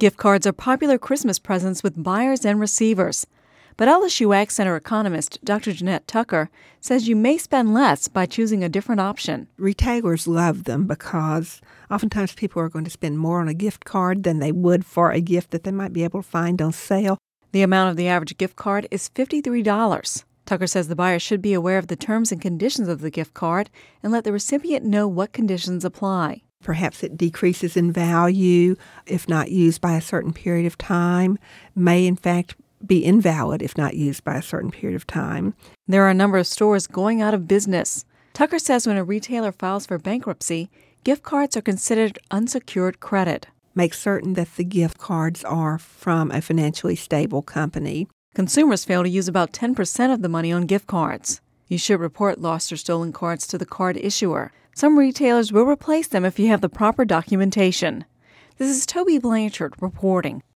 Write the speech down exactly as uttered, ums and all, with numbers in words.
Gift cards are popular Christmas presents with buyers and receivers. But L S U Ag Center economist Doctor Jeanette Tucker says you may spend less by choosing a different option. Retailers love them because oftentimes people are going to spend more on a gift card than they would for a gift that they might be able to find on sale. The amount of the average gift card is fifty-three dollars. Tucker says the buyer should be aware of the terms and conditions of the gift card and let the recipient know what conditions apply. Perhaps it decreases in value if not used by a certain period of time, may in fact be invalid if not used by a certain period of time. There are a number of stores going out of business. Tucker says when a retailer files for bankruptcy, gift cards are considered unsecured credit. Make certain that the gift cards are from a financially stable company. Consumers fail to use about ten percent of the money on gift cards. You should report lost or stolen cards to the card issuer. Some retailers will replace them if you have the proper documentation. This is Toby Blanchard reporting.